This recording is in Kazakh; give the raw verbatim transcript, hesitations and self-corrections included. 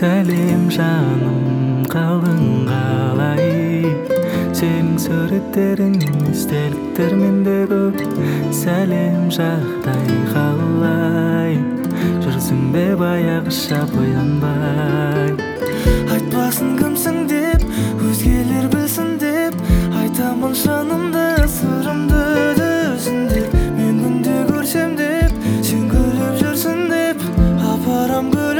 Сәлем жаным, қалдың қалай? Сенің суреттерің естеліктер менде көп. Сәлем жағдай қалай? Жүрсің бе баяғыша боянбай? Айтпасын кімсің деп, өзгелер білсін деп, айтамын жанымды, сырымды түсіндеп. Мен күнде көрсем деп, сен күліп жүрсің деп, апарам